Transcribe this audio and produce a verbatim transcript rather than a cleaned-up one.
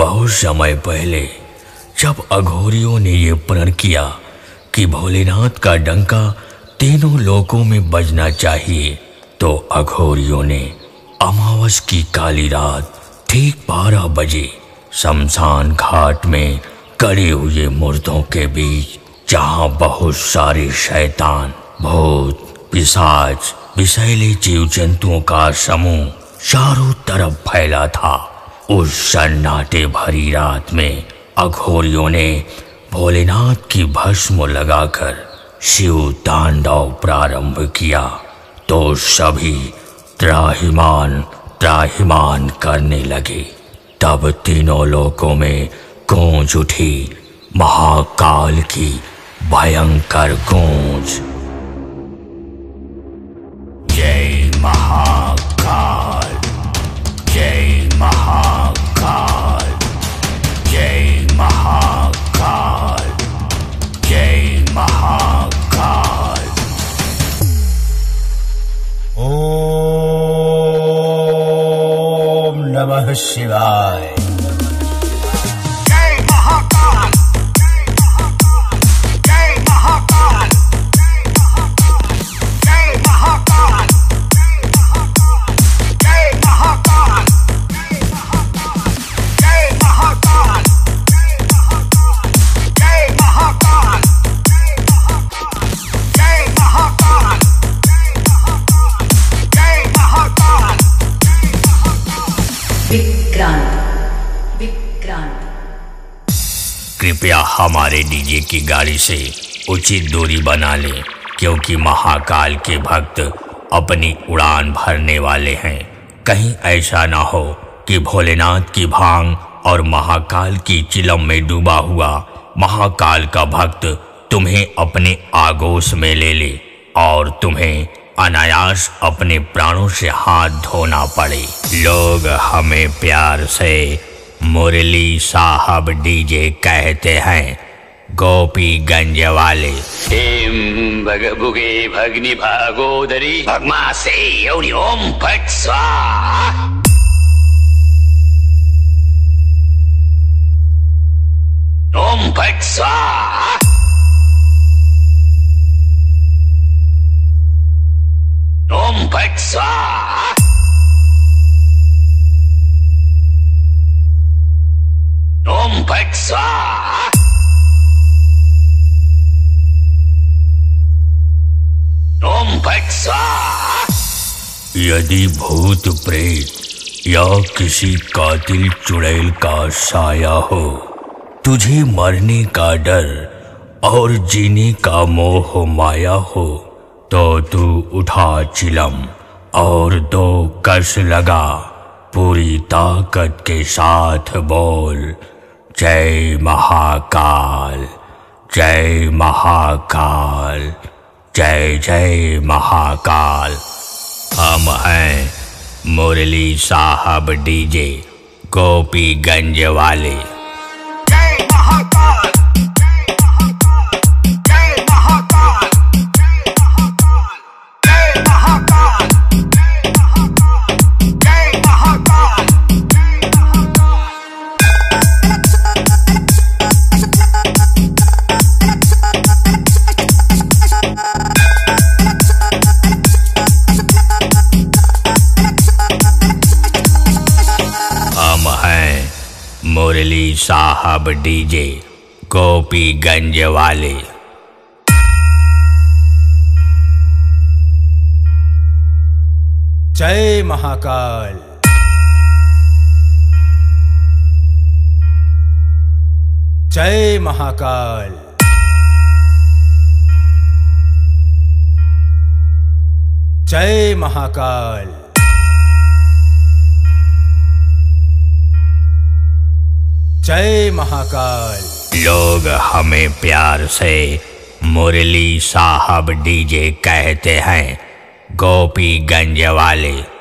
बहुत समय पहले जब अघोरियों ने ये प्रण किया कि भोलेनाथ का डंका तीनों लोकों में बजना चाहिए, तो अघोरियों ने अमावस की काली रात ठीक बारह बजे शमशान घाट में गड़े हुए मुर्दों के बीच, जहां बहुत सारे शैतान, भूत, पिशाच, विषैले जीव जंतुओं का समूह चारों तरफ फैला था, उस सन्नाटे भरी रात में अघोरियों ने भोलेनाथ की भस्म लगाकर शिव तांडव प्रारंभ किया। तो सभी त्राहिमाम त्राहिमाम करने लगे। तब तीनों लोकों में गूंज उठी महाकाल की भयंकर गूंज। जय महाकाल, जय महाकाल, जय महाकाल, जय महाकाल। ओम नमः शिवाय। कृपया हमारे डीजे की गाड़ी से उचित दूरी बना लें, क्योंकि महाकाल के भक्त अपनी उड़ान भरने वाले हैं। कहीं ऐसा ना हो कि भोलेनाथ की भांग और महाकाल की चिलम में डूबा हुआ महाकाल का भक्त तुम्हें अपने आगोश में ले ले और तुम्हें अनायास अपने प्राणों से हाथ धोना पड़े। लोग हमें प्यार से मुरली साहब डीजे कहते हैं, गोपीगंज वाले। एम भग भुगे भगनी भागोदरी भगमा से योनि ओम फट स्वाहा। ओम फट स्वाहा। ओम फट स्वाहा। ओम फट स्वाहा। ओम फट स्वाहा। यदि भूत प्रेत या किसी कातिल चुड़ैल का साया हो, तुझे मरने का डर और जीने का मोह माया हो, तो तू उठा चिलम और दो कस लगा, पूरी ताकत के साथ बोल, जय महाकाल, जय महाकाल, जय जय महाकाल। हम हैं मुरली साहब डीजे, गोपीगंज वाले। जय महाकाल, जय महाकाल, जय महाकाल, जय महाकाल। हम हैं मुरली साहब डीजे, गोपीगंज वाले। जय महाकाल, जय महाकाल, जय महाकाल, जय महाकाल। लोग हमें प्यार से मुरली साहब डीजे कहते हैं, गोपीगंज वाले।